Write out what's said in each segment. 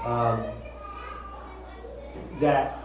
that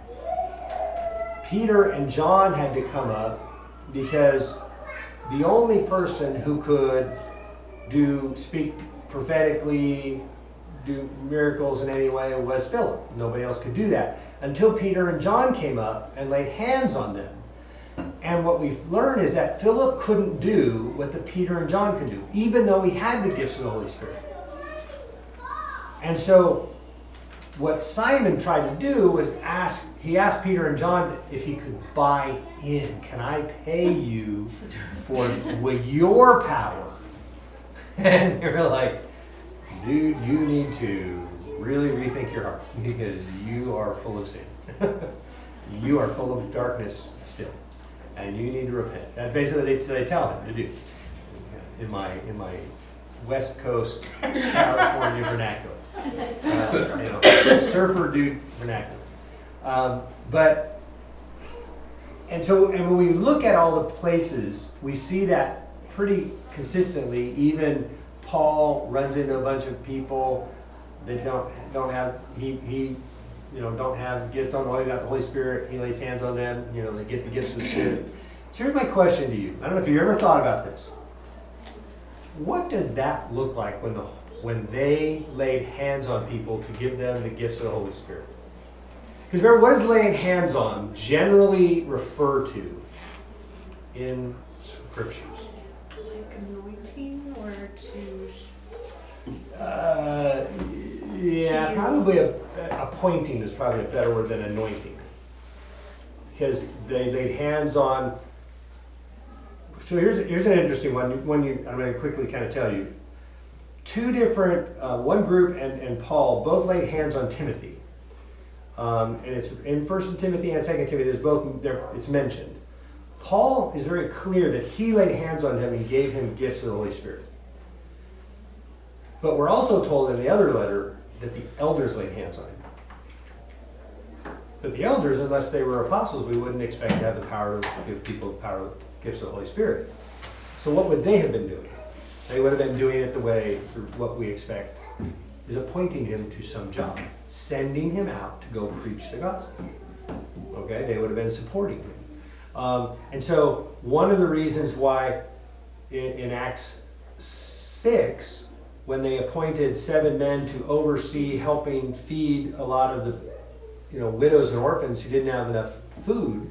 Peter and John had to come up because the only person who could speak prophetically, do miracles in any way was Philip. Nobody else could do that until Peter and John came up and laid hands on them. And what we've learned is that Philip couldn't do what the Peter and John could do, even though he had the gifts of the Holy Spirit. And so what Simon tried to do was asked Peter and John if he could buy in. Can I pay you with your power? And they were like, dude, you need to really rethink your heart because you are full of sin. You are full of darkness still. And you need to repent. That's basically what they tell him to do. In my West Coast California vernacular. Surfer dude vernacular. And when we look at all the places, we see that pretty consistently. Even Paul runs into a bunch of people that don't have don't have gifts, don't know about the Holy Spirit. He lays hands on them. They get the gifts of the Spirit. So here's my question to you. I don't know if you ever thought about this. What does that look like when they laid hands on people to give them the gifts of the Holy Spirit? Because remember, what does laying hands on generally refer to in Scriptures? Like anointing or to... Yeah, probably appointing is probably a better word than anointing. Because they laid hands on... So here's an interesting one. I'm going to quickly kind of tell you. Two different, one group and Paul both laid hands on Timothy. And it's in 1 Timothy and 2 Timothy, there's both there. It's mentioned. Paul is very clear that he laid hands on him and gave him gifts of the Holy Spirit. But we're also told in the other letter that the elders laid hands on him. But the elders, unless they were apostles, we wouldn't expect to have the power to give people the power, gifts of the Holy Spirit. So what would they have been doing? They would have been doing it the way, what we expect, is appointing him to some job, sending him out to go preach the gospel. Okay, they would have been supporting him. And so one of the reasons why in Acts 6, when they appointed 7 men to oversee helping feed a lot of the widows and orphans who didn't have enough food,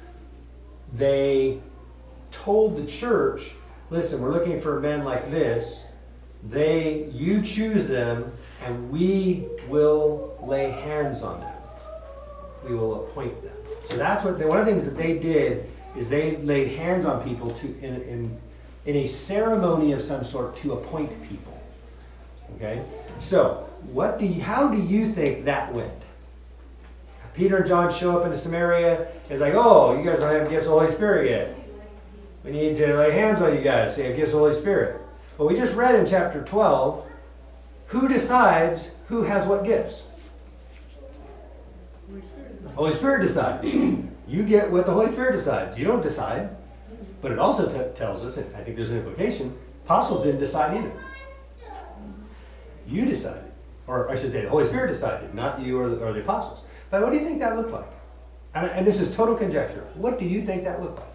they told the church, listen, we're looking for men like this. You choose them, and we will lay hands on them. We will appoint them. So that's one of the things that they did is they laid hands on people in a ceremony of some sort to appoint people. Okay, so how do you think that went? Peter and John show up into Samaria. It's like, oh, you guys don't have gifts of the Holy Spirit yet. We need to lay hands on you guys so you have gifts of the Holy Spirit. Well, we just read in chapter 12, who decides who has what gifts? The Holy Spirit decides. You get what the Holy Spirit decides. You don't decide. But it also tells us, and I think there's an implication, apostles didn't decide either. You decided. Or I should say the Holy Spirit decided, not you or the apostles. But what do you think that looked like? And this is total conjecture. What do you think that looked like?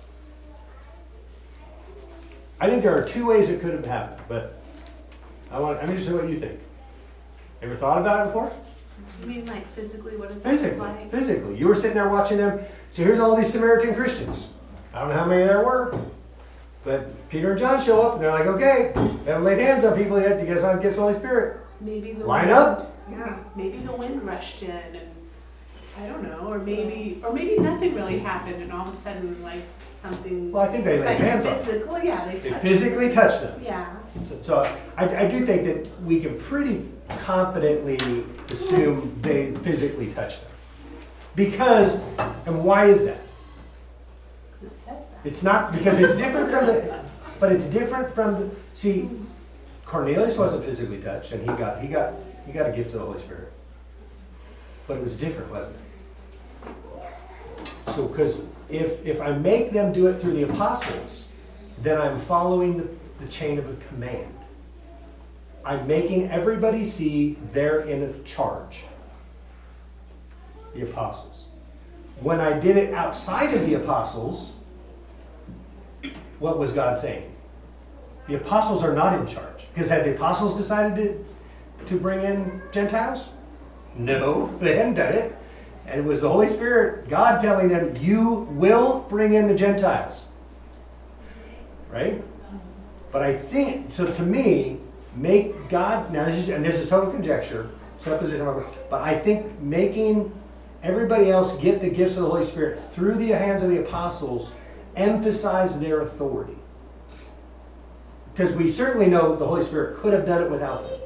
I think there are two ways it could have happened, but I'm interested in what you think. Ever thought about it before? You mean like physically? What does that look like? Physically. You were sitting there watching them. So here's all these Samaritan Christians. I don't know how many there were, but Peter and John show up and they're like, okay, we haven't laid hands on people yet. You guys want to give the Holy Spirit? Maybe the line up. Yeah, maybe the wind rushed in, and I don't know, or maybe nothing really happened, and all of a sudden like something. Well, I think they laid hands on them. Yeah, they physically touched them. Yeah. So I do think that we can pretty confidently assume they physically touched them. Because, and why is that? It says that. It's not, because it's different from but it's different from see, Cornelius wasn't physically touched, and he got a gift of the Holy Spirit. But it was different, wasn't it? So, because if I make them do it through the apostles, then I'm following the chain of a command. I'm making everybody see they're in charge. The apostles. When I did it outside of the apostles, what was God saying? The apostles are not in charge. Because had the apostles decided to bring in Gentiles? No, they hadn't done it. And it was the Holy Spirit, God telling them, you will bring in the Gentiles. Right? But I think, so to me, make God, now this is total conjecture, supposition, but I think making everybody else get the gifts of the Holy Spirit through the hands of the apostles emphasize their authority. Because we certainly know the Holy Spirit could have done it without them.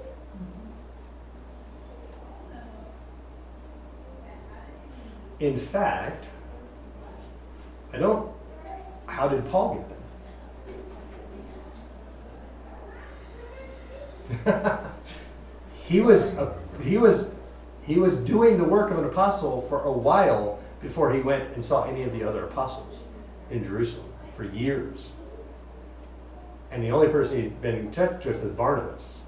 In fact, how did Paul get them? He was doing the work of an apostle for a while before he went and saw any of the other apostles in Jerusalem for years. And the only person he'd been in touch with was Barnabas,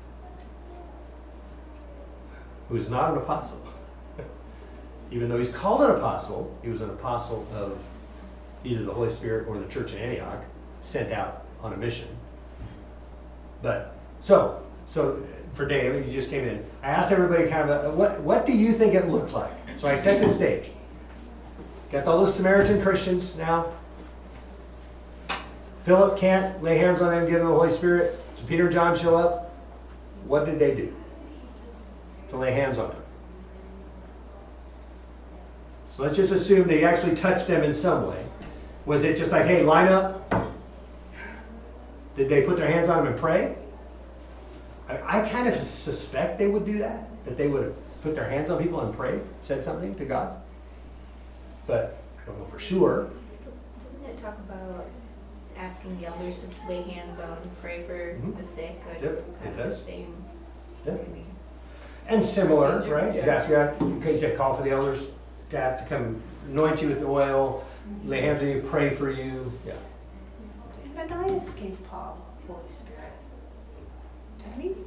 who's not an apostle. Even though he's called an apostle, he was an apostle of either the Holy Spirit or the church in Antioch, sent out on a mission. But so for Dave, you just came in. I asked everybody kind of, what do you think it looked like? So I set the stage. Got all those Samaritan Christians now. Philip can't lay hands on them, give them the Holy Spirit. So Peter and John show up. What did they do to lay hands on them? So let's just assume they actually touched them in some way. Was it just like, hey, line up? Did they put their hands on them and pray? I kind of suspect they would do that they would have put their hands on people and prayed, said something to God. But I don't know for sure. Doesn't it talk about asking the elders to lay hands on and pray for the sick? Yep, it does. The same. Yeah. And similar, procedure, right? yeah. You said call for the elders to have to come anoint you with the oil, lay hands on you, pray for you. Yeah. Ananias gave Paul the Holy Spirit. Didn't he?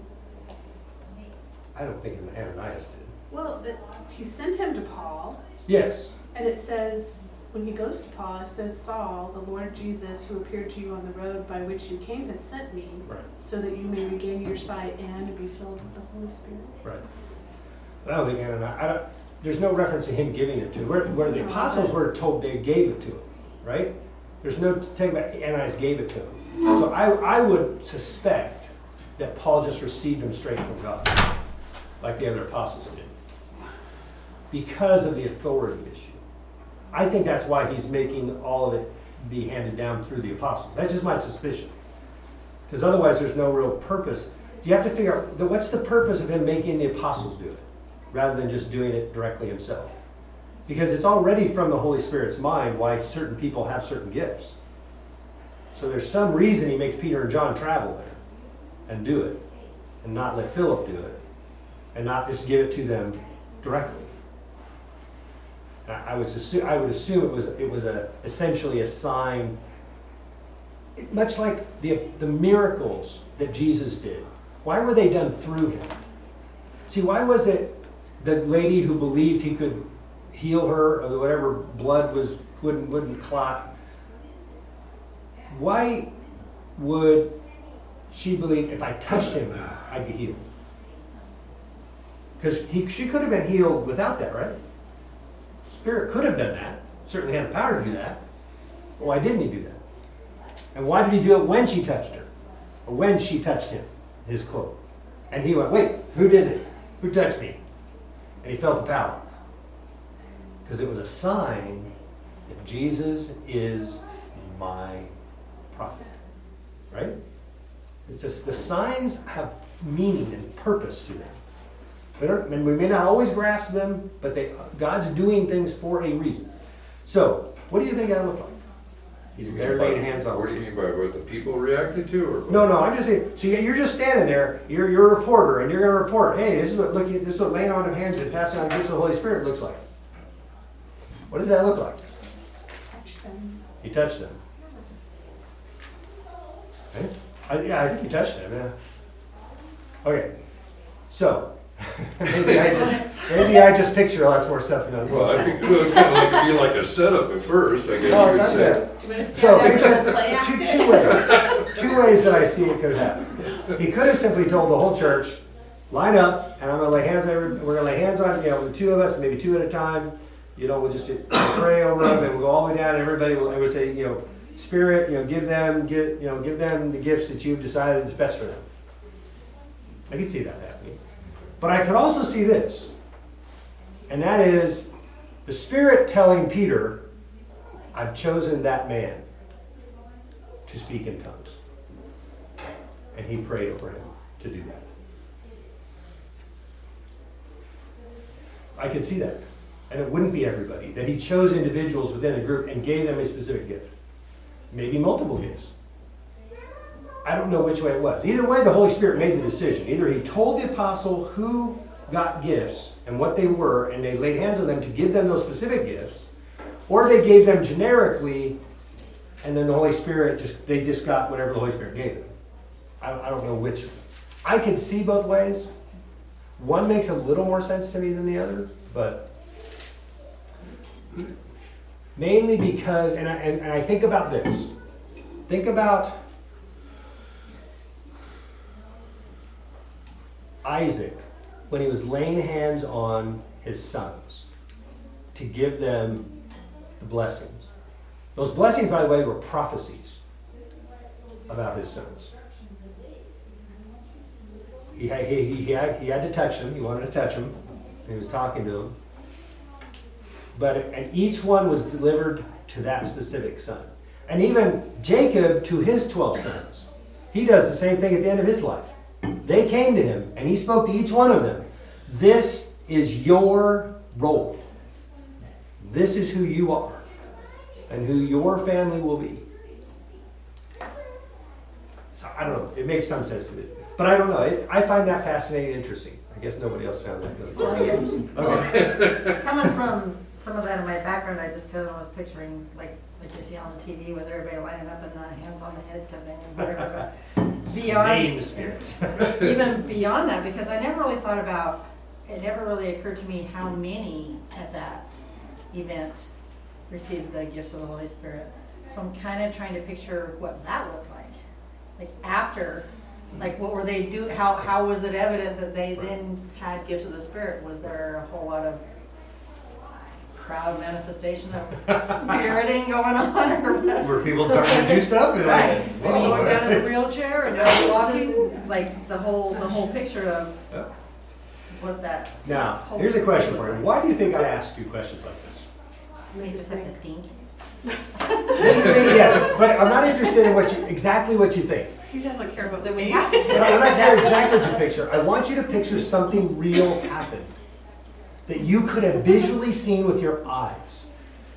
I don't think Ananias did. Well, he sent him to Paul. Yes. And it says, when he goes to Paul, it says, Saul, the Lord Jesus, who appeared to you on the road by which you came, has sent me, right, so that you may regain your sight and be filled with the Holy Spirit. Right. But I don't think Ananias, there's no reference to him giving it to him. Where the apostles were told they gave it to him, right? There's no thing about Ananias gave it to him. So I would suspect that Paul just received him straight from God, like the other apostles did, because of the authority issue. I think that's why he's making all of it be handed down through the apostles. That's just my suspicion. Because otherwise there's no real purpose. You have to figure out, what's the purpose of him making the apostles do it, rather than just doing it directly himself? Because it's already from the Holy Spirit's mind why certain people have certain gifts. So there's some reason he makes Peter and John travel there and do it, and not let Philip do it, and not just give it to them directly. I would assume it was essentially a sign, much like the miracles that Jesus did. Why were they done through him? See, why was it the lady who believed he could heal her, or whatever blood wouldn't clot? Why would she believe if I touched him, I'd be healed? Because she could have been healed without that, right? Spirit could have done that. Certainly had the power to do that. Well, why didn't he do that? And why did he do it when she touched her? Or when she touched him, his cloak? And he went, wait, who did it? Who touched me? And he felt the power. Because it was a sign that Jesus is my prophet. Right? It's just, the signs have meaning and purpose to them. And we may not always grasp them, but God's doing things for a reason. So, what do you think that looked like? He's there laying hands on. What do you mean by what the people reacted to? Or No, I'm just saying. So you're just standing there. You're a reporter, and you're going to report. Hey, this is what laying on of hands and passing on gifts of the Holy Spirit looks like. What does that look like? Touch them. He touched them. Okay? I think he touched them. Yeah. Okay, so, maybe I just picture lots more stuff in Well, I think it would kind of like be like a setup at first, I guess Oh, you would it's say. not Do you want to So, stand picture, up and play act it? two ways that I see it could happen. He could have simply told the whole church, line up, and I'm gonna lay hands on we're gonna lay hands on, the two of us, maybe two at a time, we'll just pray over them, and we'll go all the way down, and everybody will say, Spirit, give them the gifts that you've decided is best for them. I can see that happening. But I could also see this, and that is the Spirit telling Peter, I've chosen that man to speak in tongues. And he prayed over him to do that. I could see that. And it wouldn't be everybody. That he chose individuals within a group and gave them a specific gift. Maybe multiple gifts. I don't know which way it was. Either way, the Holy Spirit made the decision. Either he told the apostle who got gifts and what they were, and they laid hands on them to give them those specific gifts, or they gave them generically, and then the Holy Spirit they just got whatever the Holy Spirit gave them. I don't know which. I could see both ways. One makes a little more sense to me than the other, but mainly because, and I think about this. Think about Isaac when he was laying hands on his sons to give them the blessings. Those blessings, by the way, were prophecies about his sons. He had to touch them. He wanted to touch them. He was talking to them. And each one was delivered to that specific son. And even Jacob to his 12 sons. He does the same thing at the end of his life. They came to him, and he spoke to each one of them. This is your role. This is who you are, and who your family will be. So I don't know. It makes some sense to me. But I don't know. I find that fascinating and interesting. I guess nobody else found that really interesting. Okay. Coming from some of that in my background, I just kind of was picturing like you see on TV with everybody lining up and the hands on the head kind of thing, and whatever. Beyond the Spirit. Even beyond that, because I never really thought about. It never really occurred to me how many at that event received the gifts of the Holy Spirit. So I'm kind of trying to picture what that looked like. Like after, like what were they do? How was it evident that they then had gifts of the Spirit? Was there a whole lot of crowd manifestation of spiriting going on, or what? Were people starting to do stuff? And Right. like, whoa. Going down in a wheelchair and just like the whole picture of what that. Now, here's a question for you. Why do you think I ask you questions like this? We just have to think. Yes, but I'm not interested in exactly what you think. He doesn't care about the We way. have to. I'm not care exactly what you picture. I want you to picture something real happened that you could have visually seen with your eyes.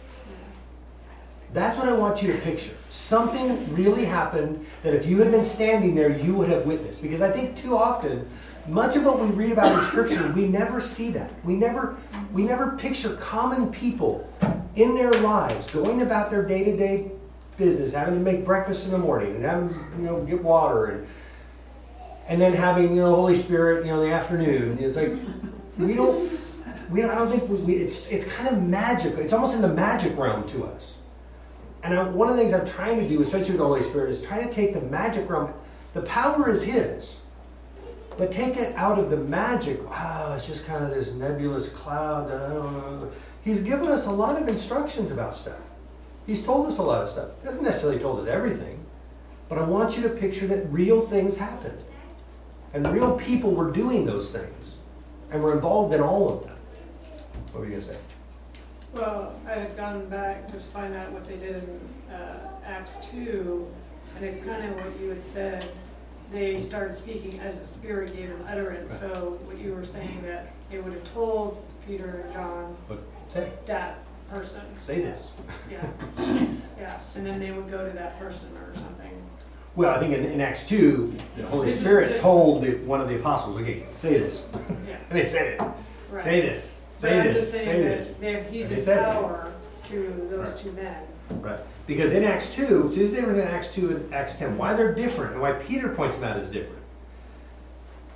That's what I want you to picture. Something really happened that if you had been standing there, you would have witnessed. Because I think too often, much of what we read about in Scripture, we never see that. We never picture common people in their lives going about their day-to-day business, having to make breakfast in the morning and having get water and then having the Holy Spirit in the afternoon. It's like I don't think it's kind of magical. It's almost in the magic realm to us. And one of the things I'm trying to do, especially with the Holy Spirit, is try to take the magic realm. The power is His. But take it out of the magic. Wow, it's just kind of this nebulous cloud that I don't know. He's given us a lot of instructions about stuff. He's told us a lot of stuff. He hasn't necessarily told us everything. But I want you to picture that real things happened. And real people were doing those things. And were involved in all of them. What were you going to say? Well, I had gone back to find out what they did in Acts 2, and it's kind of what you had said. They started speaking as the Spirit gave them utterance. Right. So what you were saying, that they would have told Peter and John that person. Say this. Yeah. Yeah. And then they would go to that person or something. Well, I think in Acts 2, the Holy Spirit told one of the apostles, okay, say this. Yeah. And they said it. Right. Say this. But Say I'm this. just saying Say this. that he's And in they said it. power to those two men. Right. Because in Acts 2, see, this is different than Acts 2 and Acts 10. Why they're different and why Peter points them out as different.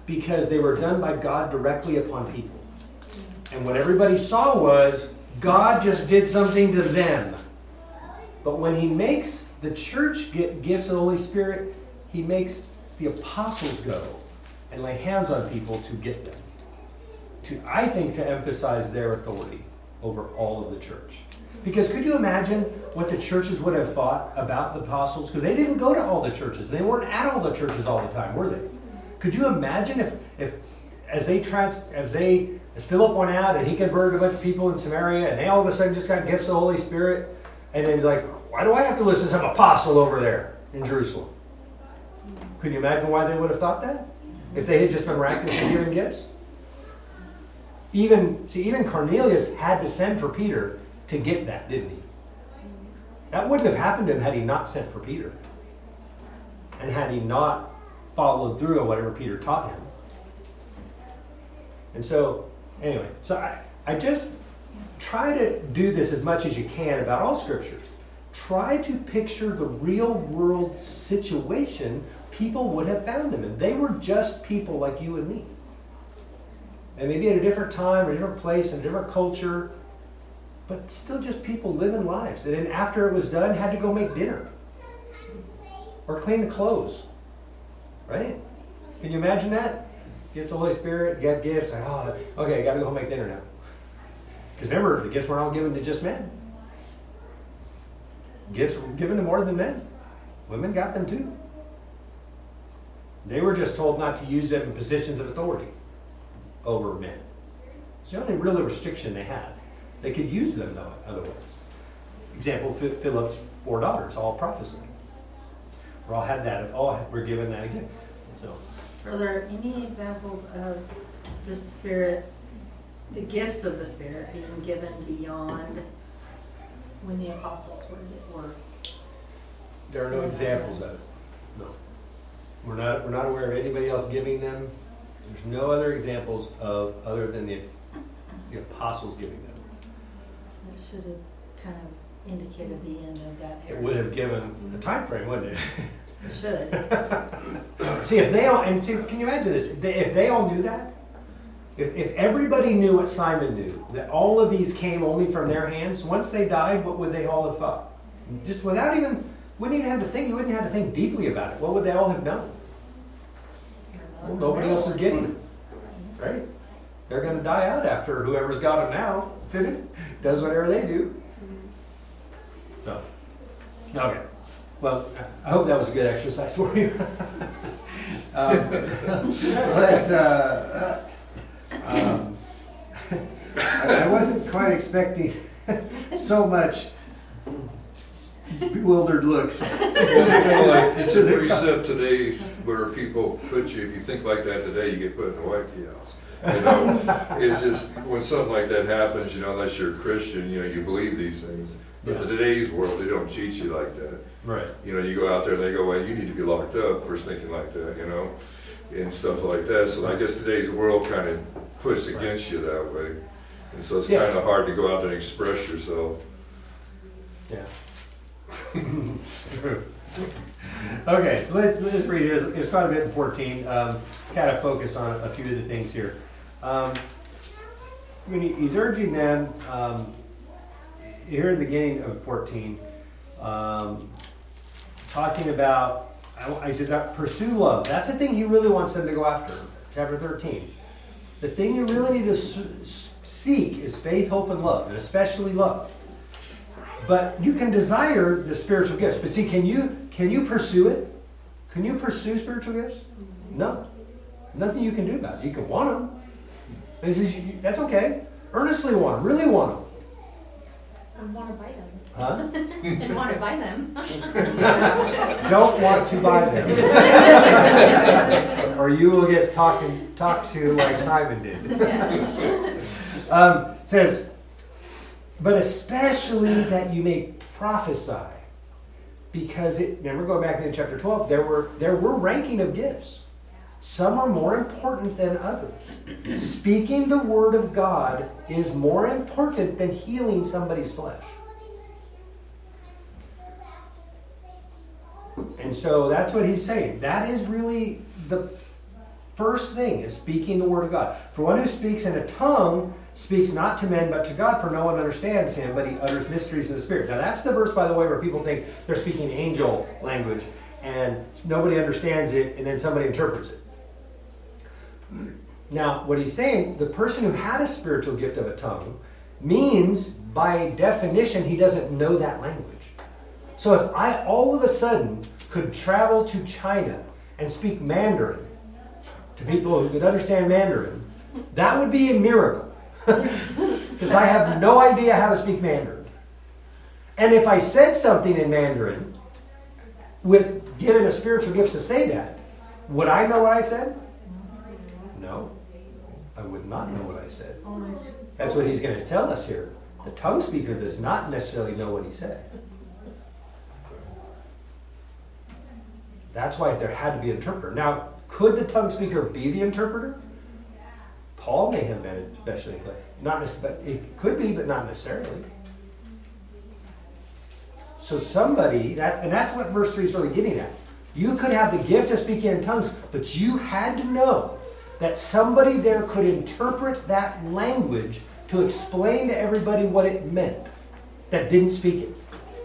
because they were done by God directly upon people. And what everybody saw was God just did something to them. But when he makes the church get gifts of the Holy Spirit, he makes the apostles go and lay hands on people to get them. I think to emphasize their authority over all of the church. Because could you imagine what the churches would have thought about the apostles? Because they didn't go to all the churches. They weren't at all the churches all the time, were they? Could you imagine if as Philip went out and he converted a bunch of people in Samaria and they all of a sudden just got gifts of the Holy Spirit, and then like, why do I have to listen to some apostle over there in Jerusalem? Could you imagine why they would have thought that? If they had just been miraculously given gifts? Even Cornelius had to send for Peter to get that, didn't he? That wouldn't have happened to him had he not sent for Peter. And had he not followed through on whatever Peter taught him. And so, anyway, I just try to do this as much as you can about all scriptures. Try to picture the real world situation people would have found them in. They were just people like you and me. And maybe at a different time, or a different place, and a different culture, but still just people living lives. And then after it was done, had to go make dinner. Or clean the clothes. Right? Can you imagine that? Gift of the Holy Spirit, get gifts. Oh, okay, I got to go home and make dinner now. Because remember, the gifts were not given to just men. Gifts were given to more than men. Women got them too. They were just told not to use them in positions of authority over men. It's the only real restriction they had. They could use them, though, otherwise. Example, Philip's 4 daughters, all prophesying. We all had that, all were given that again. So, Are there any examples of the Spirit, the gifts of the Spirit being given beyond when the apostles were? there are no examples of it. No. We're not aware of anybody else giving them. There's no other examples of other than the apostles giving them. That should have kind of indicated the end of that era. It would have given a time frame, wouldn't it? It should. See, if they all, and see, can you imagine this? If they all knew that, if everybody knew what Simon knew, that all of these came only from their hands, once they died, what would they all have thought? Just without even, wouldn't even have to think, you wouldn't have to think deeply about it. What would they all have done? Well, nobody else is getting them, right? They're going to die out after whoever's got them now does whatever they do. So, okay. Well, I hope that was a good exercise for you. I wasn't quite expecting so much bewildered looks. Well, it's a precept today where people put you, if you think like that today, you get put in the White House. You know, it's just when something like that happens, you know, unless you're a Christian, you know, you believe these things. But in today's world, they don't treat you like that. Right. You know, you go out there and they go, well, you need to be locked up for thinking like that, you know, and stuff like that. So I guess today's world kind of puts against you that way. And so it's kind of hard to go out there and express yourself. Yeah. Okay, so let's read it. It's quite a bit in 14. Kind of focus on a few of the things here. He's urging them, here in the beginning of 14, talking about, he says, pursue love. That's the thing he really wants them to go after. Chapter 13. The thing you really need to seek is faith, hope, and love, and especially love. But you can desire the spiritual gifts. But see, can you pursue it? Can you pursue spiritual gifts? No. Nothing you can do about it. You can want them. And he says, that's okay. Earnestly want them. Really want them. And want to buy them. Huh? And want to buy them. Don't want to buy them. Or you will get talked to like Simon did. Yes. Says, but especially that you may prophesy. Because remember, going back into chapter 12, there were ranking of gifts. Some are more important than others. Speaking the word of God is more important than healing somebody's flesh. And so that's what he's saying. That is really first thing is speaking the word of God. For one who speaks in a tongue speaks not to men but to God, for no one understands him, but he utters mysteries in the Spirit. Now that's the verse, by the way, where people think they're speaking angel language and nobody understands it and then somebody interprets it. Now, what he's saying, the person who had a spiritual gift of a tongue means, by definition, he doesn't know that language. So if I all of a sudden could travel to China and speak Mandarin to people who could understand Mandarin, that would be a miracle. Because I have no idea how to speak Mandarin. And if I said something in Mandarin, with given a spiritual gift to say that, would I know what I said? No. I would not know what I said. That's what he's going to tell us here. The tongue speaker does not necessarily know what he said. That's why there had to be an interpreter. Now, could the tongue speaker be the interpreter? Paul may have been, especially, but it could be, but not necessarily. So somebody, and that's what verse 3 is really getting at. You could have the gift of speaking in tongues, but you had to know that somebody there could interpret that language to explain to everybody what it meant that didn't speak it.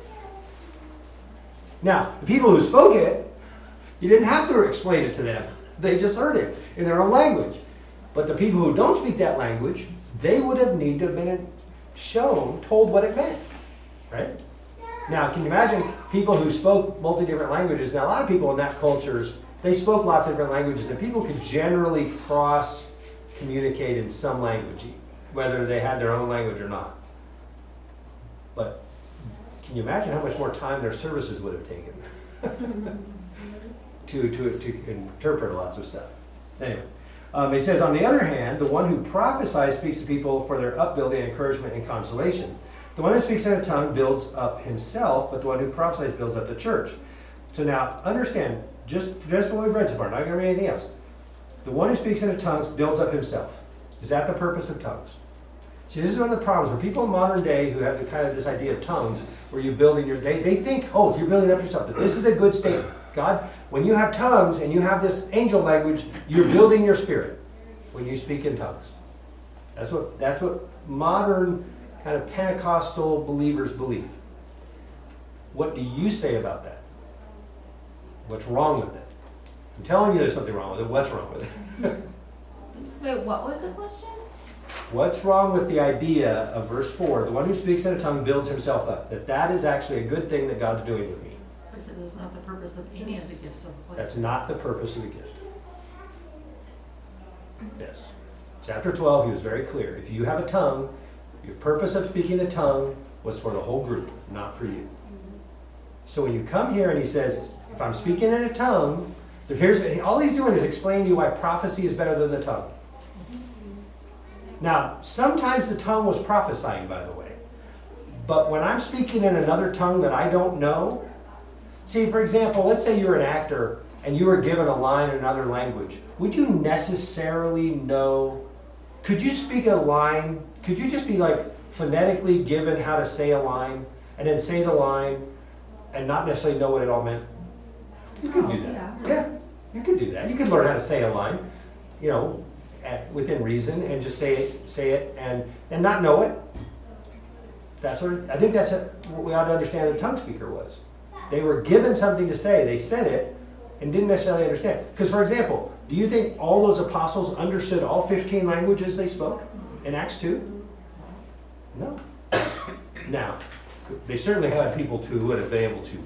Now, the people who spoke it, you didn't have to explain it to them. They just heard it in their own language. But the people who don't speak that language, they would have needed to have been told what it meant. Right? Now, can you imagine people who spoke multi-different languages? Now, a lot of people in that cultures, they spoke lots of different languages, and people could generally cross-communicate in some language, whether they had their own language or not. But can you imagine how much more time their services would have taken to interpret lots of stuff? Anyway, it says, on the other hand, the one who prophesies speaks to people for their upbuilding, encouragement, and consolation. The one who speaks in a tongue builds up himself, but the one who prophesies builds up the church. So now, understand, just what we've read so far, not going to read anything else. The one who speaks in a tongue builds up himself. Is that the purpose of tongues? See, this is one of the problems where people in modern day who have this idea of tongues, where you're building they think, oh, you're building up yourself. This is a good statement. God, when you have tongues and you have this angel language, you're building your spirit when you speak in tongues. That's what modern kind of Pentecostal believers believe. What do you say about that? What's wrong with it? I'm telling you there's something wrong with it. What's wrong with it? Wait, what was the question? What's wrong with the idea of verse 4, the one who speaks in a tongue builds himself up? That is actually a good thing that God's doing with me. Because it's not the purpose of any of the gifts of the Holy That's Spirit. not the purpose of the gift. Yes. Chapter 12, he was very clear. If you have a tongue, your purpose of speaking the tongue was for the whole group, not for you. So when you come here and he says, if I'm speaking in a tongue, all he's doing is explaining to you why prophecy is better than the tongue. Now, sometimes the tongue was prophesying, by the way. But when I'm speaking in another tongue that I don't know, see, for example, let's say you're an actor and you were given a line in another language. Would you necessarily know? Could you speak a line? Could you just be phonetically given how to say a line and then say the line and not necessarily know what it all meant? You could do that. Yeah, you could do that. You could learn how to say a line, within reason, and just say it, and not know it. I think that's what we ought to understand the tongue speaker was. They were given something to say. They said it and didn't necessarily understand. Because, for example, do you think all those apostles understood all 15 languages they spoke in Acts 2? No. Now, they certainly had people who would have been able to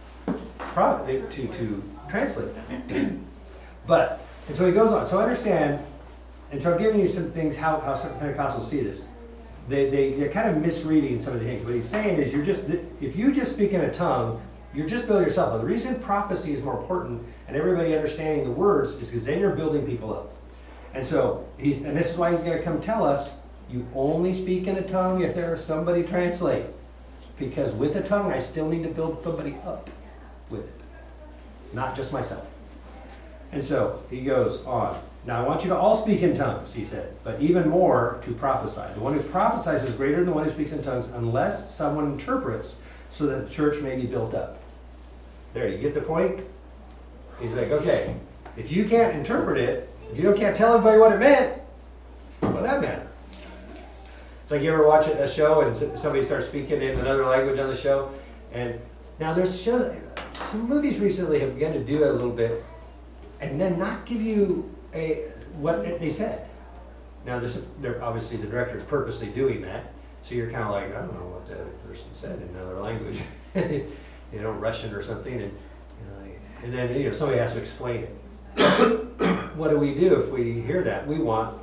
translate that. But, and so he goes on. So understand, and so I'm giving you some things, how some Pentecostals see this. They're kind of misreading some of the things. What he's saying is if you just speak in a tongue, you're just building yourself up. The reason prophecy is more important and everybody understanding the words is because then you're building people up. And so, and this is why he's going to come tell us, you only speak in a tongue if there's somebody translate. Because with a tongue, I still need to build somebody up with it. Not just myself. And so, he goes on. Now, I want you to all speak in tongues, he said, but even more to prophesy. The one who prophesies is greater than the one who speaks in tongues unless someone interprets so that the church may be built up. There, you get the point? He's like, okay, if you can't interpret it, If you can't tell everybody what it meant, what that meant. It's like you ever watch a show and somebody starts speaking in another language on the show, and now there's shows, some movies recently have begun to do it a little bit, and then not give you what they said. Now, they're obviously the director is purposely doing that, so you're kind of like, I don't know what that person said in another language, Russian or something, and then somebody has to explain it. What do we do if we hear that? We want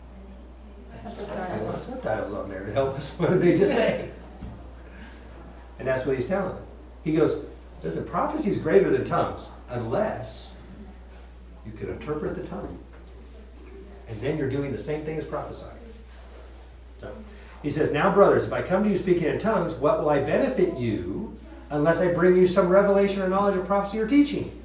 subtitles on there to help us. What did they just say? And that's what he's telling them. He goes, listen, prophecy is greater than tongues, unless you can interpret the tongue. And then you're doing the same thing as prophesying. So he says, now brothers, if I come to you speaking in tongues, what will I benefit you unless I bring you some revelation or knowledge of prophecy or teaching?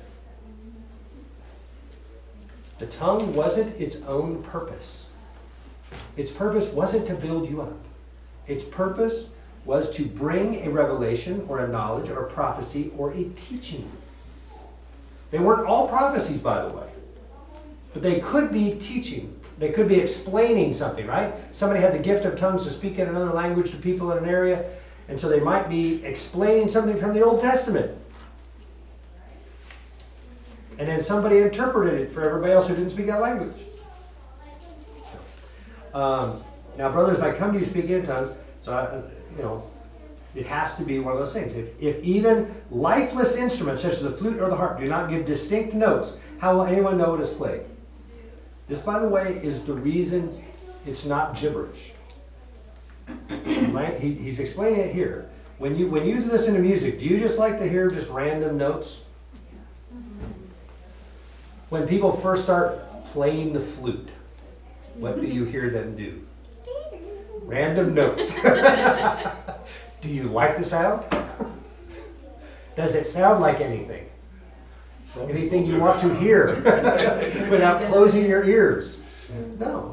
The tongue wasn't its own purpose. Its purpose wasn't to build you up. Its purpose was to bring a revelation or a knowledge or a prophecy or a teaching. They weren't all prophecies, by the way. But they could be teaching. They could be explaining something, right? Somebody had the gift of tongues to speak in another language to people in an area, and so they might be explaining something from the Old Testament. And then somebody interpreted it for everybody else who didn't speak that language. Now, brothers, if I come to you speaking in tongues, it has to be one of those things. If even lifeless instruments, such as the flute or the harp, do not give distinct notes, how will anyone know it is played? This, by the way, is the reason it's not gibberish. He's explaining it here. When you listen to music, do you just like to hear just random notes? When people first start playing the flute, what do you hear them do? Random notes. Do you like the sound? Does it sound like anything? Anything you want to hear without closing your ears? No.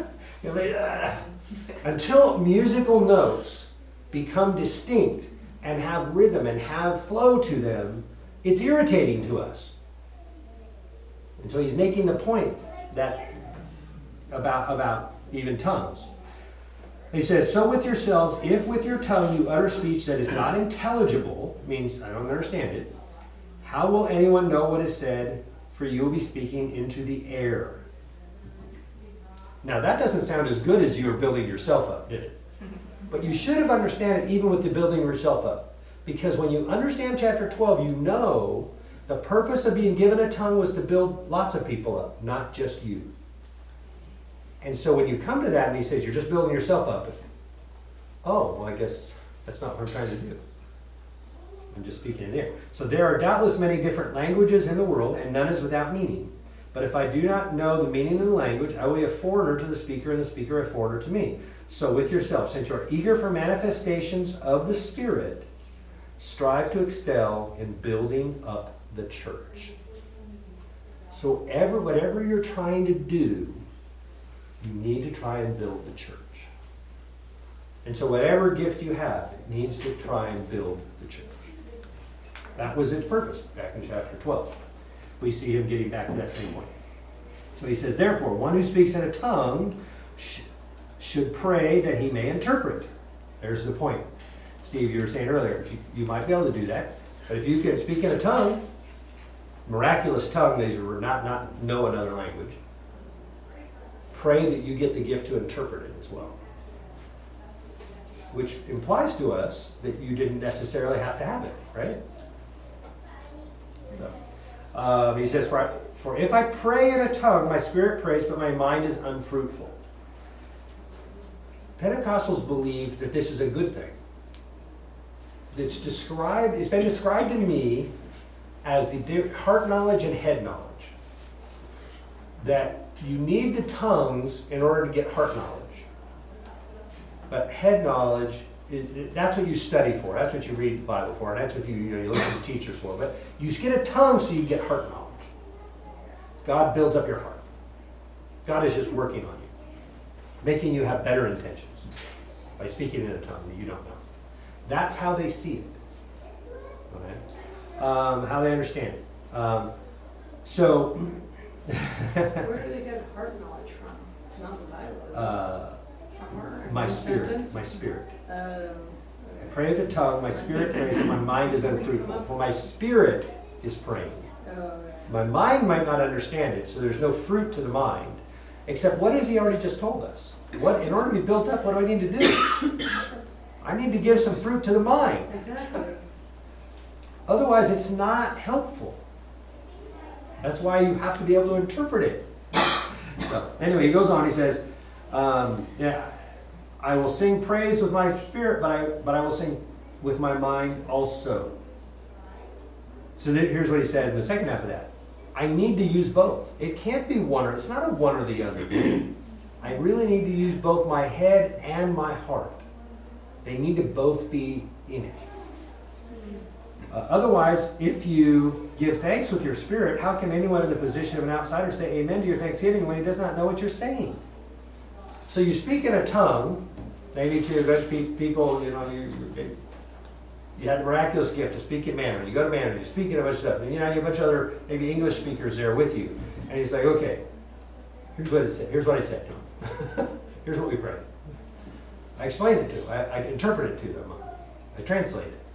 Until musical notes become distinct and have rhythm and have flow to them, it's irritating to us. And so he's making the point that about even tongues. He says, so with yourselves, if with your tongue you utter speech that is not intelligible, means I don't understand it, how will anyone know what is said? For you will be speaking into the air. Now that doesn't sound as good as you were building yourself up, did it? But you should have understood it even with the building yourself up. Because when you understand chapter 12, you know the purpose of being given a tongue was to build lots of people up, not just you. And so when you come to that and he says, you're just building yourself up. Oh, well, I guess that's not what I'm trying to do. I'm just speaking in there. So there are doubtless many different languages in the world, and none is without meaning. But if I do not know the meaning of the language, I will be a foreigner to the speaker, and the speaker a foreigner to me. So with yourself, since you are eager for manifestations of the Spirit, strive to excel in building up the church. So whatever you're trying to do, you need to try and build the church. And so whatever gift you have, it needs to try and build the church. That was its purpose back in chapter 12. We see him getting back to that same point. So he says, therefore, one who speaks in a tongue should pray that he may interpret. There's the point. Steve, you were saying earlier, you might be able to do that. But if you can speak in a tongue, miraculous tongue, that you not know another language, pray that you get the gift to interpret it as well. Which implies to us that you didn't necessarily have to have it, right? No. He says, for if I pray in a tongue, my spirit prays, but my mind is unfruitful. Pentecostals believe that this is a good thing. It's been described to me as the heart knowledge and head knowledge. That you need the tongues in order to get heart knowledge. But head knowledge, that's what you study for. That's what you read the Bible for. And that's what you look at the teachers for. But you just get a tongue so you get heart knowledge. God builds up your heart. God is just working on you. Making you have better intentions. By speaking in a tongue that you don't know. That's how they see it. Okay? How they understand it. So Where do they get heart knowledge from? It's not in the Bible, is it? Somewhere? My In a spirit, sentence? my spirit. Oh, I pray with the tongue, my spirit prays, and my mind is unfruitful. For my spirit is praying. oh, My mind might not understand it, so there's no fruit to the mind. Except what has he already just told us? What, in order to be built up, what do I need to do? I need to give some fruit to the mind. exactly. Otherwise, it's not helpful. That's why you have to be able to interpret it. So, anyway, he goes on, he says, yeah, I will sing praise with my spirit, but I will sing with my mind also. So here's what he said in the second half of that. I need to use both. It can't be one, or it's not a one or the other. I really need to use both my head and my heart. They need to both be in it. Otherwise, if you give thanks with your spirit, how can anyone in the position of an outsider say amen to your thanksgiving when he does not know what you're saying? So you speak in a tongue, maybe to a bunch of people, you know, you had a miraculous gift to speak in Mandarin. You go to Mandarin, you speak in a bunch of stuff. And you know, you have a bunch of other, maybe English speakers there with you. And he's like, okay, here's what it said. Here's what I said to him. Here's what we prayed. I explained it to them. I interpreted it to them. I translated it.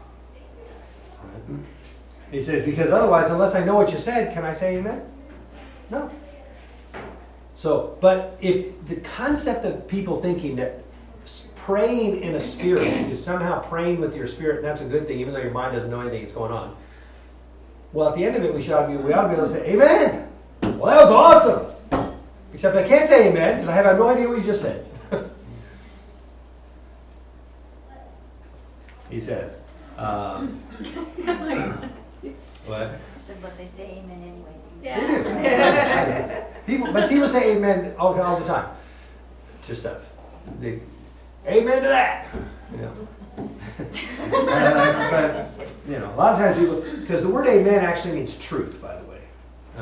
He says, because otherwise, unless I know what you said, can I say amen? No. So, but if the concept of people thinking that praying in a spirit is somehow praying with your spirit, and that's a good thing, even though your mind doesn't know anything that's going on. Well, at the end of it, we ought to be able to say, amen! Well, that was awesome! Except I can't say amen, because I have no idea what you just said. He says, what? I said, but they say amen anyways. They do. People say amen all the time to stuff. Amen to that. You know. But you know, a lot of times people, because the word amen actually means truth, by the way.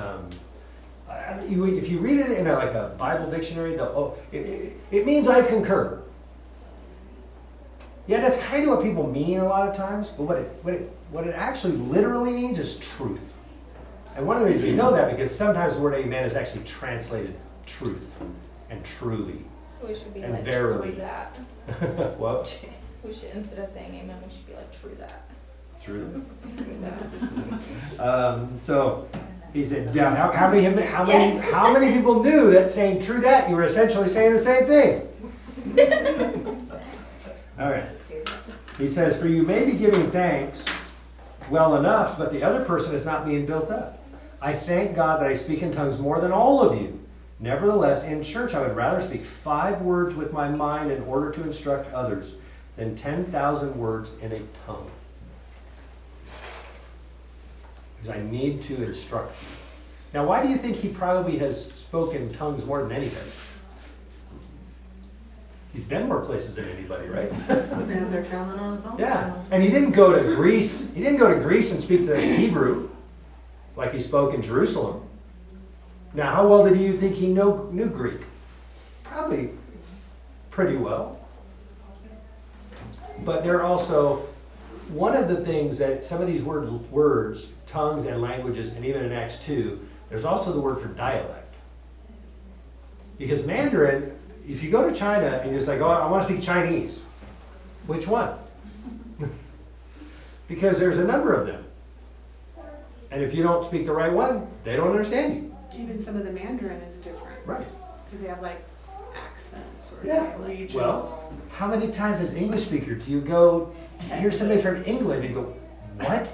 If you read it in like a Bible dictionary, it means I concur. Yeah, that's kind of what people mean a lot of times, but what it actually literally means is truth. And one of the reasons we know that because sometimes the word amen is actually translated truth and truly. So we should be And like verily. true that. Well, We should, instead of saying amen, we should be like true that. true. True that. So he said, yeah, how many people knew that saying true that you were essentially saying the same thing? All right. He says, for you may be giving thanks well enough, but the other person is not being built up. I thank God that I speak in tongues more than all of you. Nevertheless, in church, I would rather speak 5 words with my mind in order to instruct others than 10,000 words in a tongue. Because I need to instruct you. Now, why do you think he probably has spoken tongues more than anybody? He's been more places than anybody, right? He's been out there traveling on his own. Yeah, and he didn't go to Greece. He didn't go to Greece and speak to the Hebrew like he spoke in Jerusalem. Now, how well did you think he knew Greek? Probably pretty well. But there are also, one of the things that some of these words, tongues and languages, and even in Acts 2, there's also the word for dialect. Because Mandarin, if you go to China and you're just like, oh, I want to speak Chinese, which one? Because there's a number of them. And if you don't speak the right one, they don't understand you. Even some of the Mandarin is different. Right. Because they have like accents or Yeah. like regional. Well, how many times as English speaker do you go to hear somebody from England and go, what?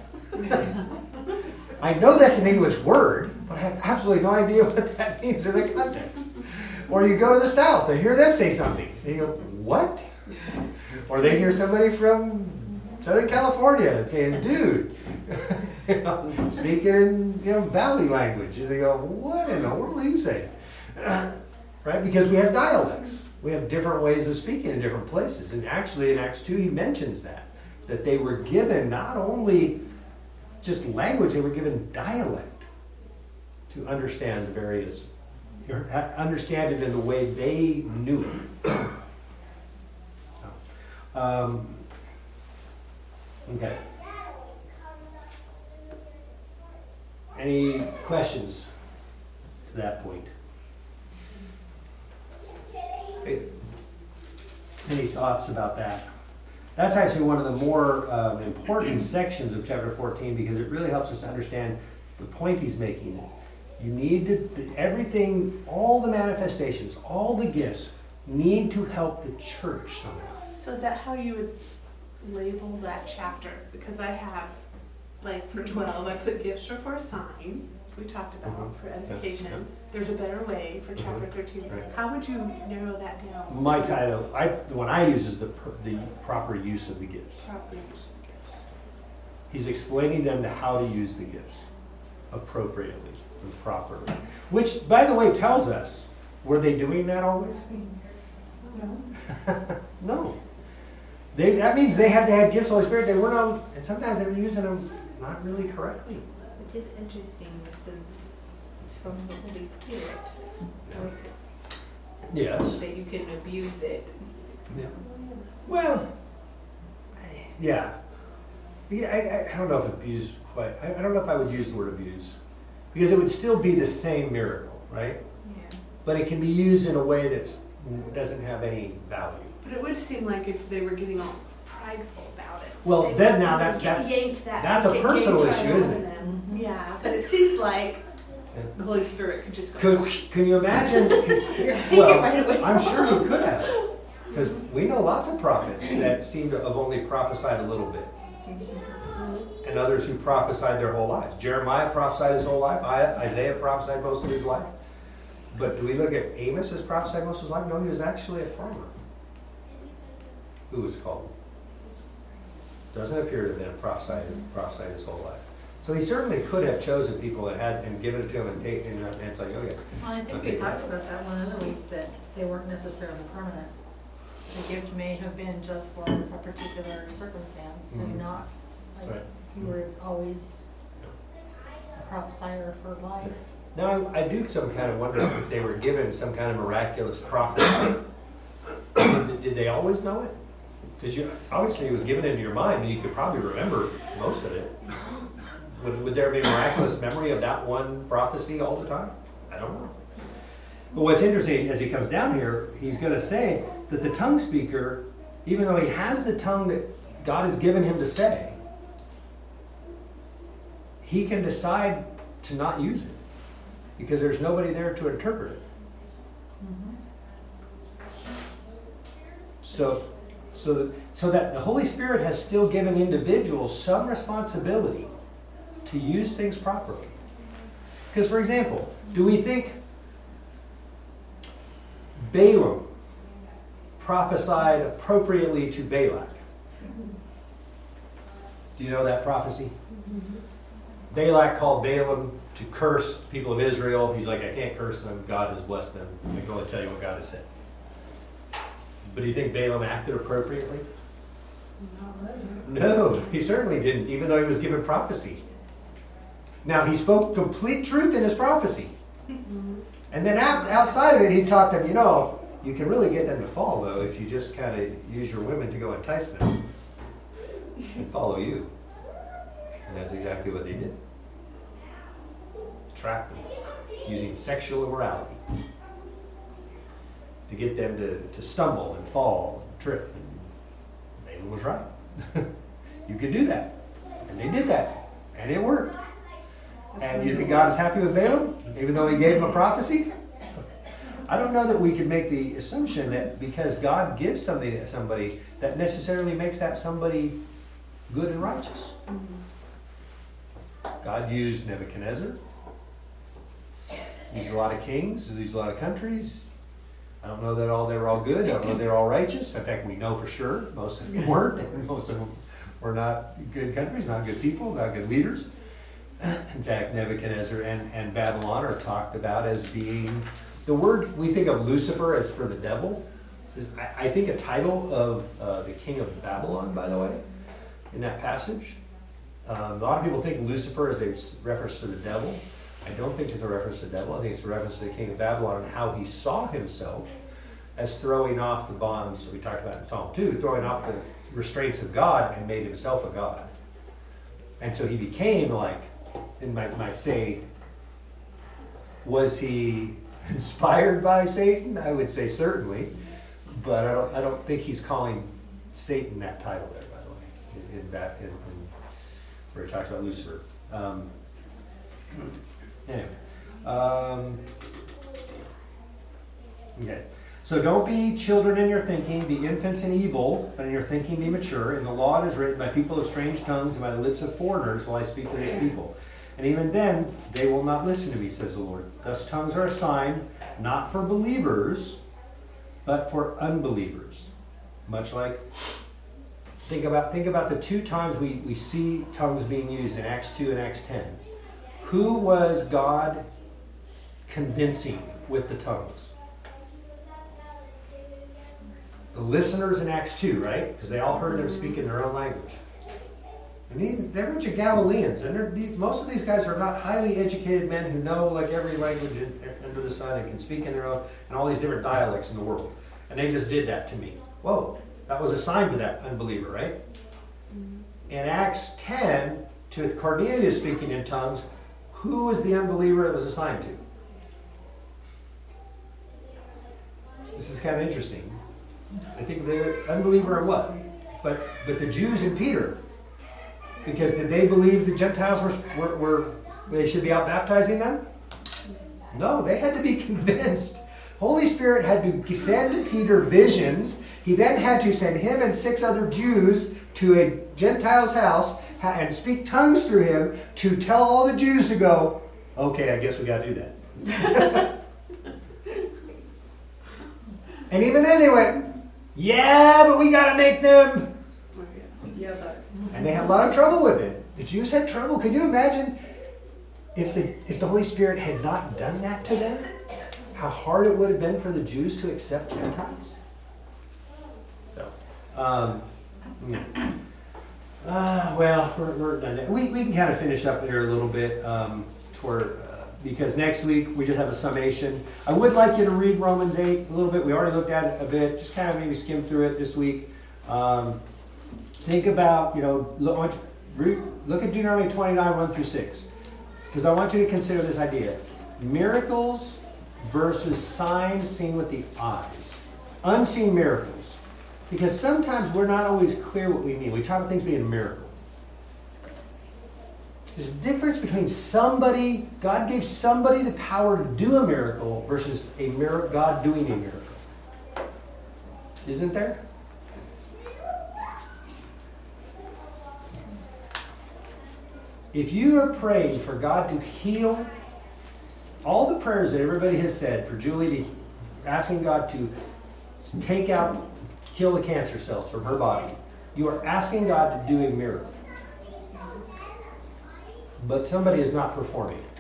I know that's an English word, but I have absolutely no idea what that means in the context. Or you go to the South and hear them say something, and you go, what? Or they hear somebody from Southern California saying, dude, speaking Valley language, and they go, what in the world are you saying? Right? Because we have dialects. We have different ways of speaking in different places. And actually in Acts 2 he mentions that they were given not only just language, they were given dialect to understand the various, understand it in the way they knew it. Okay. Any questions to that point. Hey, any thoughts about that? That's actually one of the more important sections of chapter 14 because it really helps us to understand the point he's making. You need to, everything, all the manifestations, all the gifts need to help the church somehow. So is that how you would label that chapter? Because I have, like for 12, I put gifts are for a sign, which we talked about, for edification. Yeah. There's a better way for chapter 13. Right. How would you narrow that down? My title, the one I use is the proper use of the gifts. Proper use of gifts. He's explaining them to how to use the gifts appropriately and properly. Which, by the way, tells us, were they doing that always? No. No. That means they had to have gifts of the Holy Spirit. They weren't on, and sometimes they were using them not really correctly. Which is interesting since it's from the Holy Spirit. Yes. That you can abuse it. Yeah. Well, yeah. Yeah, I don't know if abuse quite, I don't know if I would use the word abuse. Because it would still be the same miracle, right? Yeah. But it can be used in a way that doesn't have any value. But it would seem like if they were getting all prideful about it. Well, they then would now that's yanked that. that's a yanked personal right issue, over isn't it? them. Yeah, but it seems like the Holy Spirit could just go. Can you imagine? Well, right away I'm from sure he could have. Because we know lots of prophets that seem to have only prophesied a little bit. And others who prophesied their whole lives. Jeremiah prophesied his whole life. Isaiah prophesied most of his life. But do we look at Amos as prophesied most of his life? No, he was actually a farmer. Who was called? Doesn't appear to have been prophesied his whole life. So he certainly could have chosen people that had and given it to him and taken it, and it's like, okay. Well, I think we talked about that one other week, that they weren't necessarily permanent. The gift may have been just for a particular circumstance and not like Right. you were always a prophesier for life. Now, I do some kind of wonder if they were given some kind of miraculous prophecy. Did they always know it? Because obviously it was given into your mind, and you could probably remember most of it. Would there be a miraculous memory of that one prophecy all the time? I don't know. But what's interesting, as he comes down here, he's going to say that the tongue speaker, even though he has the tongue that God has given him to say, he can decide to not use it because there's nobody there to interpret it. So that the Holy Spirit has still given individuals some responsibility to use things properly. Because, for example, do we think Balaam prophesied appropriately to Balak? Do you know that prophecy? Balak called Balaam to curse the people of Israel. He's like, I can't curse them. God has blessed them. I can only tell you what God has said. But do you think Balaam acted appropriately? No, he certainly didn't, even though he was given prophecy. Now, he spoke complete truth in his prophecy. And then outside of it, he taught them, you can really get them to fall, though, if you just kind of use your women to go entice them and follow you. And that's exactly what they did. Trap them, using sexual immorality to get them to stumble and fall and trip. And Balaam was right. You could do that. And they did that. And it worked. And you think God is happy with Balaam, even though he gave him a prophecy? I don't know that we can make the assumption that because God gives something to somebody, that necessarily makes that somebody good and righteous. God used Nebuchadnezzar. Used a lot of kings, used a lot of countries. I don't know that they were all good. I don't know they're all righteous. In fact, we know for sure most of them weren't. And most of them were not good countries, not good people, not good leaders. In fact, Nebuchadnezzar and Babylon are talked about as being, the word we think of Lucifer as for the devil, is I think a title of the king of Babylon, by the way, in that passage. A lot of people think Lucifer is a reference to the devil. I don't think it's a reference to the devil. I think it's a reference to the king of Babylon and how he saw himself as throwing off the bonds that we talked about in Psalm 2, throwing off the restraints of God and made himself a god. And so he became like, and might say, Was he inspired by Satan? I would say certainly, but I don't think he's calling Satan that title there, by the way, in where he talks about Lucifer. Anyway. Okay. So don't be children in your thinking, be infants in evil, but in your thinking be mature. In the law it is written, by people of strange tongues and by the lips of foreigners will I speak to this people. And even then, they will not listen to me, says the Lord. Thus tongues are a sign, not for believers, but for unbelievers. Much like, think about the two times we see tongues being used in Acts 2 and Acts 10. Who was God convincing with the tongues? The listeners in Acts 2, right? Because they all heard them speak in their own language. And they're a bunch of Galileans, and most of these guys are not highly educated men who know like every language under the sun and can speak in their own, and all these different dialects in the world. And they just did that to me. Whoa, that was a sign to that unbeliever, right? In Acts 10, to Cornelius speaking in tongues, who was the unbeliever it was assigned to? This is kind of interesting. I think the unbeliever or what? But the Jews and Peter. Because did they believe the Gentiles were they should be out baptizing them? No, they had to be convinced. Holy Spirit had to send to Peter visions. He then had to send him and 6 other Jews to a Gentile's house and speak tongues through him to tell all the Jews to go, okay, I guess we got to do that. And even then they went, yeah, but we got to make them. And they had a lot of trouble with it. The Jews had trouble. Can you imagine if the Holy Spirit had not done that to them? How hard it would have been for the Jews to accept Gentiles? So, well, we're done. We can kind of finish up here a little bit because next week we just have a summation. I would like you to read Romans 8 a little bit. We already looked at it a bit. Just kind of maybe skim through it this week. Think about, look at Deuteronomy 29, 1 through 6. Because I want you to consider this idea. Miracles versus signs seen with the eyes. Unseen miracles. Because sometimes we're not always clear what we mean. We talk about things being a miracle. There's a difference between God gave somebody the power to do a miracle versus God doing a miracle. Isn't there? If you are praying for God to heal, all the prayers that everybody has said for Julie, asking God to kill the cancer cells from her body, you are asking God to do a miracle. But somebody is not performing it.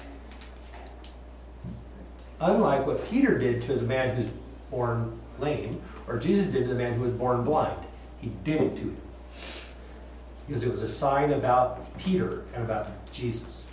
Unlike what Peter did to the man who's born lame, or Jesus did to the man who was born blind. He did it to him. Because it was a sign about Peter and about Jesus.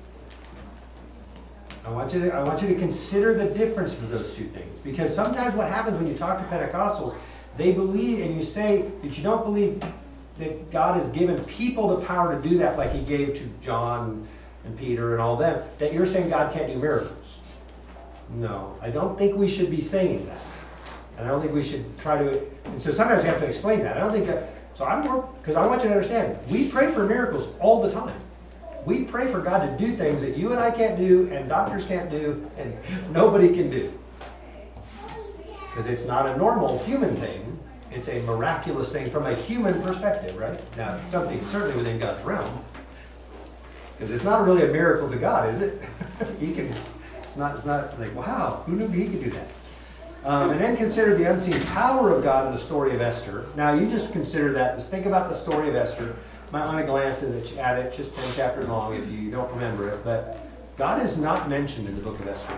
I want you to consider the difference with those two things. Because sometimes what happens when you talk to Pentecostals, they believe, and you say that you don't believe that God has given people the power to do that like he gave to John and Peter and all them, that you're saying God can't do miracles. No, I don't think we should be saying that. And I don't think we should try to, and so sometimes we have to explain that. I don't think that, because I want you to understand, we pray for miracles all the time. We pray for God to do things that you and I can't do, and doctors can't do, and nobody can do. Because it's not a normal human thing. It's a miraculous thing from a human perspective, right? Now, something certainly within God's realm. Because it's not really a miracle to God, is it? It's not like, wow, who knew he could do that? And then consider the unseen power of God in the story of Esther. Now, you just consider that. Just think about the story of Esther. You might want to glance at it, just 10 chapters long if you don't remember it. But God is not mentioned in the book of Esther, by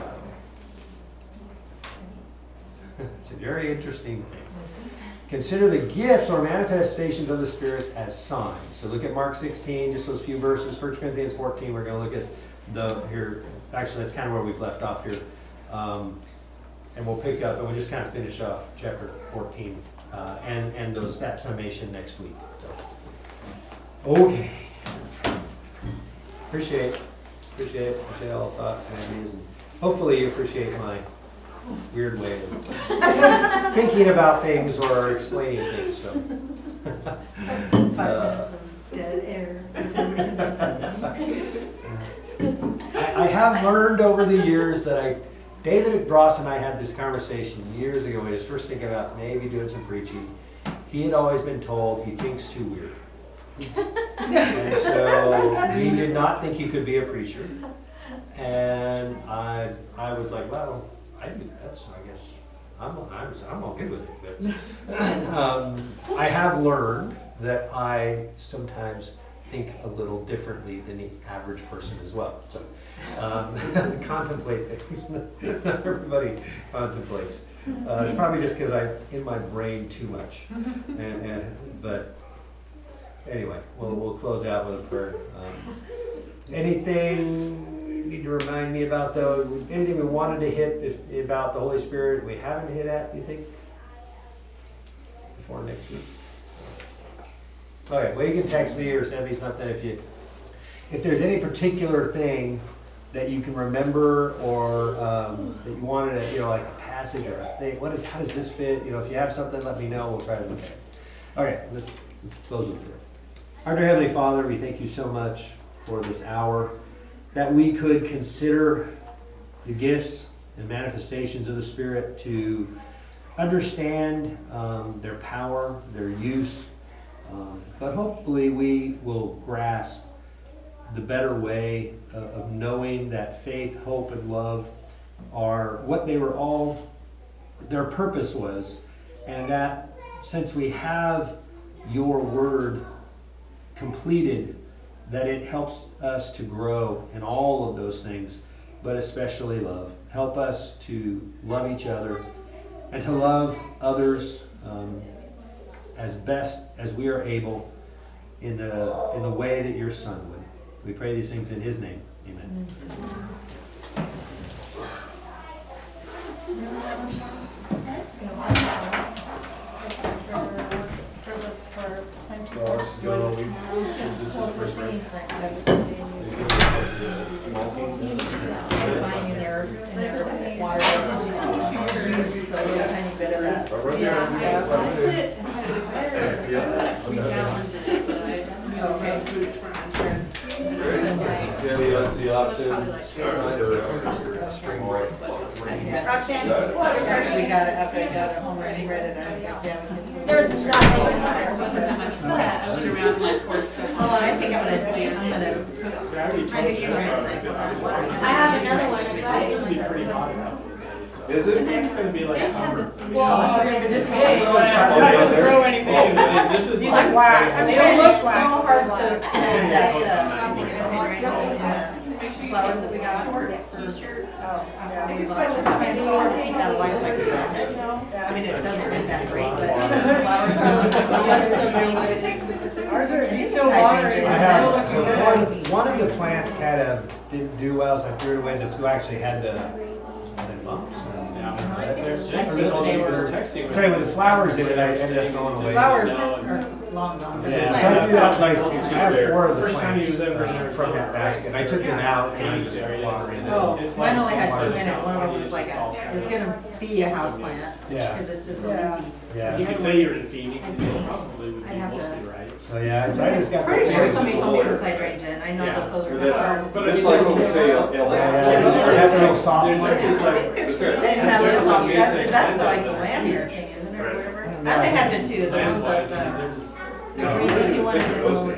the way. It's a very interesting thing. Consider the gifts or manifestations of the spirits as signs. So look at Mark 16, just those few verses. 1 Corinthians 14, we're going to look at here. Actually, that's kind of where we've left off here. And we'll pick up, and we'll just kind of finish off chapter 14 and that summation next week. So, okay. Appreciate all the thoughts and ideas. And hopefully you appreciate my weird way of thinking about things or explaining things, so. 5 minutes of dead air. I have learned over the years that David Bross and I had this conversation years ago when he was first thinking about maybe doing some preaching. He had always been told he thinks too weird. And so he did not think he could be a preacher. And I was like, well, I do that, so I guess I'm all good with it. But I have learned that I sometimes think a little differently than the average person as well. So contemplate things. Not everybody contemplates. It's probably just because I'm in my brain too much. But anyway, we'll close out with a prayer. Anything you need to remind me about, though? Anything we wanted to hit about the Holy Spirit we haven't hit at, you think? Before next week? Okay, well, you can text me or send me something if there's any particular thing that you can remember or that you wanted to, like a passage or a thing. How does this fit? If you have something, let me know. We'll try to look at it. Okay, let's close with prayer. Our dear Heavenly Father, we thank you so much for this hour that we could consider the gifts and manifestations of the Spirit, to understand their power, their use, but hopefully we will grasp the better way of knowing that faith, hope, and love are what they were all, their purpose was, and that since we have your word completed, that it helps us to grow in all of those things, but especially love. Help us to love each other and to love others as best as we are able in the way that your Son would. We pray these things in his name. Amen. Finding their water, did you use just a little tiny bit of that? Yeah. 3 gallons in it, so I boots for my friend. The option. Roxanne, We got it up, I got it home, and read it, and I was like, yeah, we can do it. There was nothing in there there. wasn't that much fat. I went around like 4 steps. Oh, I think I'm gonna mix some of it. I have another one. I'm glad you Is it? It's gonna be like summer. Well, just make a little I'm part. not gonna throw anything. This is He's like like, wow. I'm They trying don't so look black. hard to get that, I think it's a the flowers that we got. I'm trying so hard to keep that alive so I can grab it. I mean, it doesn't look that great, but flowers are still green. Ours are, he's still watering. I It's have, still looking good. one of the plants kind of didn't do well, so I threw it away. The two actually had the bumps. I think they were, Tell you, with the flowers in it, I ended up throwing away. flowers are long gone. but the Yeah, so I plants threw out are like, still I there. have 4 of the First time he plants was ever in there from that basket, and I took them out and just water in it. Oh, mine only had 2 in it, one of them was like is gonna be a house plant, Yeah. because it's just a Yeah. leafy. Yeah. You could say you're in Phoenix, and you probably would be I'd have to- mostly right. So yeah, so I just got. Pretty the sure plants. somebody told me it was hydrangea, I know Yeah. that those are. But It's it's like like what we say, Yeah, that's a real soft. There's like, it's like, They didn't have this on, that's the, like the lanyard thing, isn't it, or whatever? I had the 2, the one land-wise, that, they're just. the green leafy one and then the one with